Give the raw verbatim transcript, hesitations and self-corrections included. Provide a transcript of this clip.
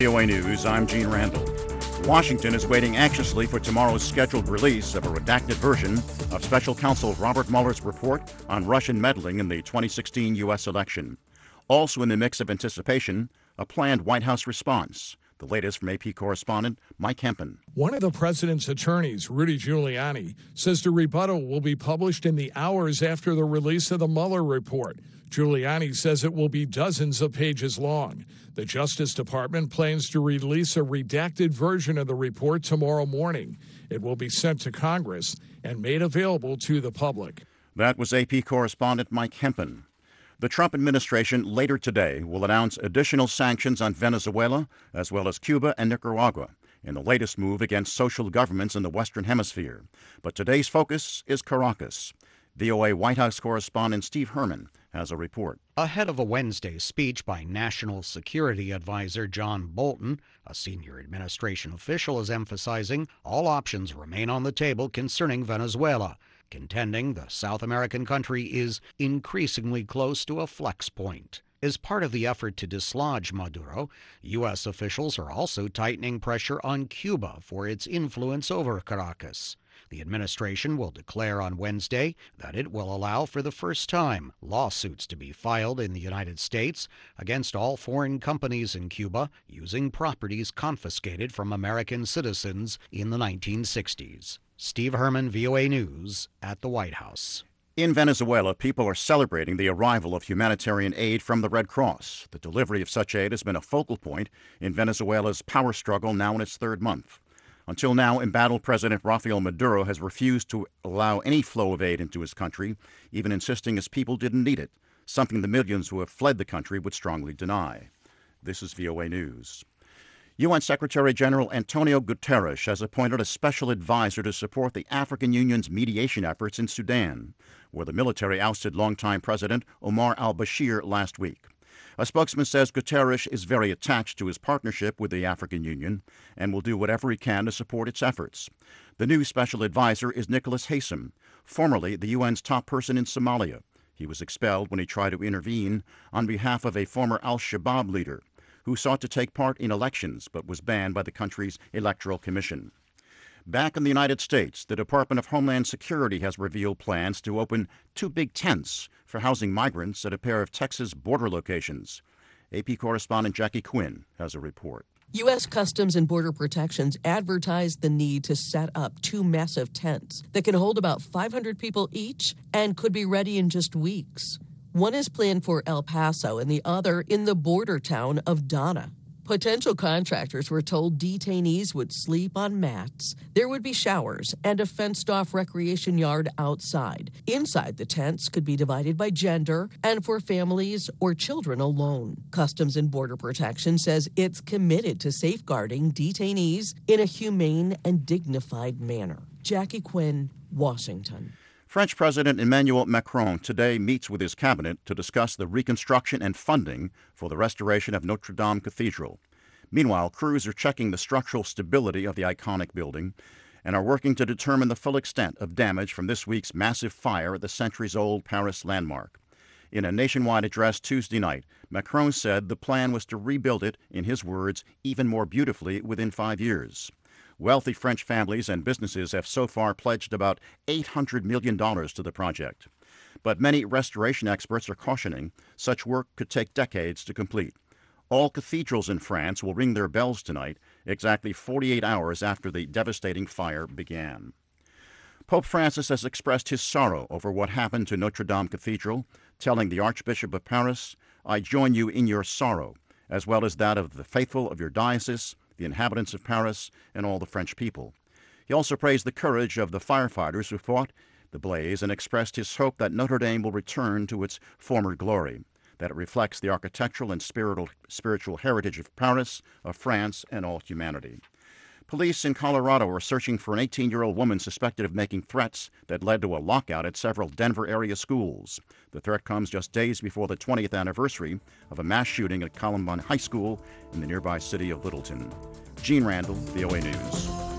V O A News, I'm Gene Randall. Washington is waiting anxiously for tomorrow's scheduled release of a redacted version of Special Counsel Robert Mueller's report on Russian meddling in the twenty sixteen U S election. Also in the mix of anticipation, a planned White House response. The latest from A P correspondent Mike Hempen. One of the president's attorneys, Rudy Giuliani, says the rebuttal will be published in the hours after the release of the Mueller report. Giuliani says it will be dozens of pages long. The Justice Department plans to release a redacted version of the report tomorrow morning. It will be sent to Congress and made available to the public. That was A P correspondent Mike Hempen. The Trump administration later today will announce additional sanctions on Venezuela as well as Cuba and Nicaragua in the latest move against social governments in the Western Hemisphere. But today's focus is Caracas. V O A White House correspondent Steve Herman has a report. Ahead of a Wednesday speech by National Security Advisor John Bolton, a senior administration official is emphasizing all options remain on the table concerning Venezuela, contending the South American country is increasingly close to a flex point. As part of the effort to dislodge Maduro, U S officials are also tightening pressure on Cuba for its influence over Caracas. The administration will declare on Wednesday that it will allow for the first time lawsuits to be filed in the United States against all foreign companies in Cuba using properties confiscated from American citizens in the nineteen sixties. Steve Herman, V O A News, at the White House. In Venezuela, people are celebrating the arrival of humanitarian aid from the Red Cross. The delivery of such aid has been a focal point in Venezuela's power struggle now in its third month. Until now, embattled President Rafael Maduro has refused to allow any flow of aid into his country, even insisting his people didn't need it, something the millions who have fled the country would strongly deny. This is V O A News. U N Secretary General Antonio Guterres has appointed a special advisor to support the African Union's mediation efforts in Sudan, where the military ousted longtime President Omar al-Bashir last week. A spokesman says Guterres is very attached to his partnership with the African Union and will do whatever he can to support its efforts. The new special advisor is Nicholas Haysom, formerly the U N's top person in Somalia. He was expelled when he tried to intervene on behalf of a former al-Shabaab leader who sought to take part in elections but was banned by the country's Electoral Commission. Back in the United States, the Department of Homeland Security has revealed plans to open two big tents for housing migrants at a pair of Texas border locations. A P correspondent Jackie Quinn has a report. U S Customs and Border Protections advertised the need to set up two massive tents that can hold about five hundred people each and could be ready in just weeks. One is planned for El Paso and the other in the border town of Donna. Potential contractors were told detainees would sleep on mats, there would be showers, and a fenced-off recreation yard outside. Inside the tents could be divided by gender and for families or children alone. Customs and Border Protection says it's committed to safeguarding detainees in a humane and dignified manner. Jackie Quinn, Washington. French President Emmanuel Macron today meets with his cabinet to discuss the reconstruction and funding for the restoration of Notre Dame Cathedral. Meanwhile, crews are checking the structural stability of the iconic building and are working to determine the full extent of damage from this week's massive fire at the centuries-old Paris landmark. In a nationwide address Tuesday night, Macron said the plan was to rebuild it, in his words, even more beautifully within five years. Wealthy French families and businesses have so far pledged about eight hundred million dollars to the project. But many restoration experts are cautioning such work could take decades to complete. All cathedrals in France will ring their bells tonight, exactly forty-eight hours after the devastating fire began. Pope Francis has expressed his sorrow over what happened to Notre Dame Cathedral, telling the Archbishop of Paris, "I join you in your sorrow, as well as that of the faithful of your diocese, the inhabitants of Paris, and all the French people." He also praised the courage of the firefighters who fought the blaze and expressed his hope that Notre Dame will return to its former glory, that it reflects the architectural and spiritual, spiritual heritage of Paris, of France, and all humanity. Police in Colorado are searching for an eighteen-year-old woman suspected of making threats that led to a lockout at several Denver area schools. The threat comes just days before the twentieth anniversary of a mass shooting at Columbine High School in the nearby city of Littleton. Gene Randall, V O A News.